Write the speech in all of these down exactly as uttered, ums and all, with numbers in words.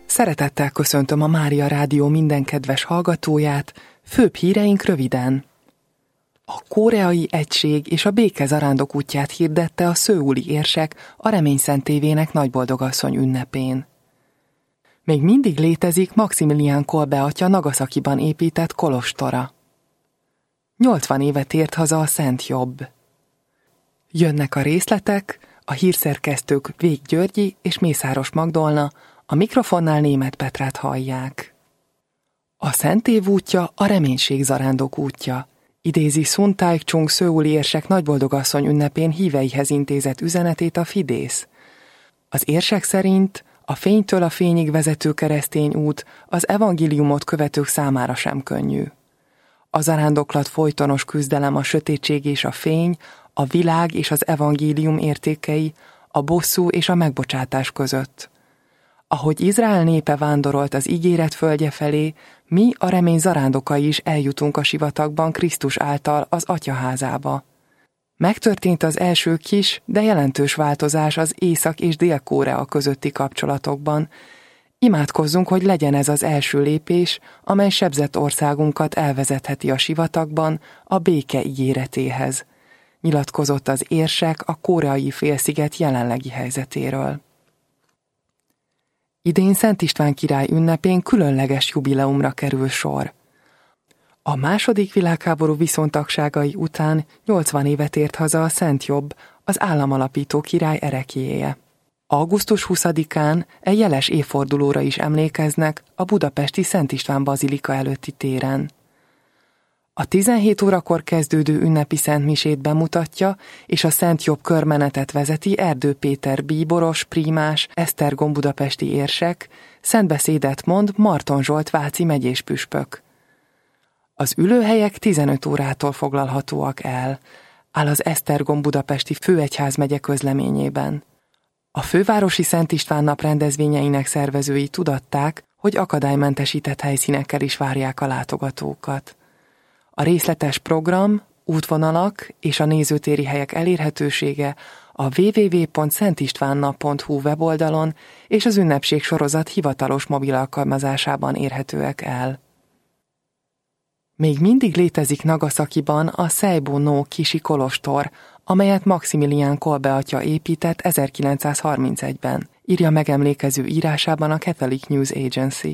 Szeretettel köszöntöm a Mária Rádió minden kedves hallgatóját, főbb híreink röviden. A koreai egység és a béke zarándok útját hirdette a szöuli érsek a Reményszent tévének Nagyboldogasszony ünnepén. Még mindig létezik Maximilián Kolbe atya Nagasakiban épített kolostora. nyolcvan éve tért haza a Szent Jobb. Jönnek a részletek, a hírszerkesztők Vég Györgyi és Mészáros Magdolna, a mikrofonnál Németh Petrát hallják. A Szent Év útja a reménység zarándok útja, idézi Sun Taek-chung szöuli érsek Nagyboldogasszony ünnepén híveihez intézett üzenetét a Fidész. Az érsek szerint a fénytől a fényig vezető keresztény út az evangéliumot követők számára sem könnyű. A zarándoklat folytonos küzdelem a sötétség és a fény, a világ és az evangélium értékei, a bosszú és a megbocsátás között. Ahogy Izrael népe vándorolt az ígéret földje felé, mi a remény zarándokai is eljutunk a sivatagban Krisztus által az Atyaházába. Megtörtént az első kis, de jelentős változás az Észak- és Dél-Korea közötti kapcsolatokban. Imádkozzunk, hogy legyen ez az első lépés, amely sebzett országunkat elvezetheti a sivatagban a béke ígéretéhez. Nyilatkozott az érsek a koreai félsziget jelenlegi helyzetéről. Idén Szent István király ünnepén különleges jubileumra kerül sor. A második világháború viszontagságai után nyolcvan évet ért haza a Szent Jobb, az államalapító király ereklyéje. augusztus huszadikán egy jeles évfordulóra is emlékeznek a budapesti Szent István bazilika előtti téren. A tizenhét órakor kezdődő ünnepi szentmisét bemutatja, és a Szent Jobb körmenetet vezeti Erdő Péter bíboros, prímás, Esztergom budapesti érsek, szentbeszédet mond Marton Zsolt váci megyés püspök. Az ülőhelyek tizenöt órától foglalhatóak el, áll az Esztergom budapesti főegyházmegye közleményében. A fővárosi Szent István nap rendezvényeinek szervezői tudatták, hogy akadálymentesített helyszínekkel is várják a látogatókat. A részletes program, útvonalak és a nézőtéri helyek elérhetősége a double-u double-u double-u pont szentistvánna pont hu weboldalon és az ünnepség sorozat hivatalos mobil alkalmazásában érhetőek el. Még mindig létezik Nagasakiban a Seibu no Kishi kolostor, amelyet Maximilián Kolbe atya épített ezerkilencszázharmincegyben, írja megemlékező írásában a Catholic News Agency.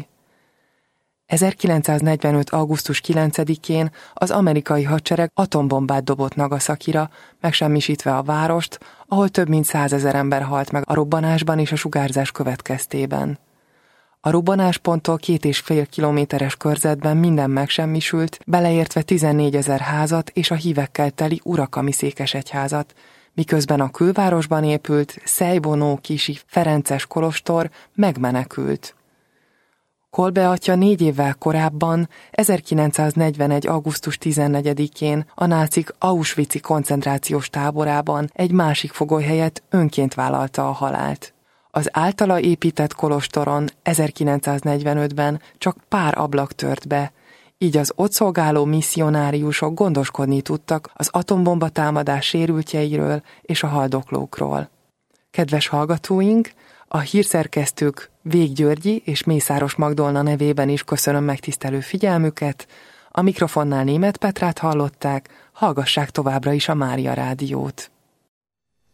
ezerkilencszáznegyvenöt. augusztus kilencedikén az amerikai hadsereg atombombát dobott Nagasakira, megsemmisítve a várost, ahol több mint százezer ember halt meg a robbanásban és a sugárzás következtében. A robbanásponttól két és fél kilométeres körzetben minden megsemmisült, beleértve tizennégyezer házat és a hívekkel teli Urakami székesegyházat, miközben a külvárosban épült Seibu no Kishi ferences kolostor megmenekült. Kolbe atya négy évvel korábban, ezerkilencszáznegyvenegy. augusztus tizennegyedikén a nácik auschwitzi koncentrációs táborában egy másik fogoly helyett önként vállalta a halált. Az általa épített kolostoron ezerkilencszáznegyvenötben csak pár ablak tört be, így az ott szolgáló misszionáriusok gondoskodni tudtak az atombomba támadás sérültjeiről és a haldoklókról. Kedves hallgatóink, a hírszerkesztők Vég Györgyi és Mészáros Magdolna nevében is köszönöm megtisztelő figyelmüket, a mikrofonnál Németh Petrát hallották, hallgassák továbbra is a Mária Rádiót.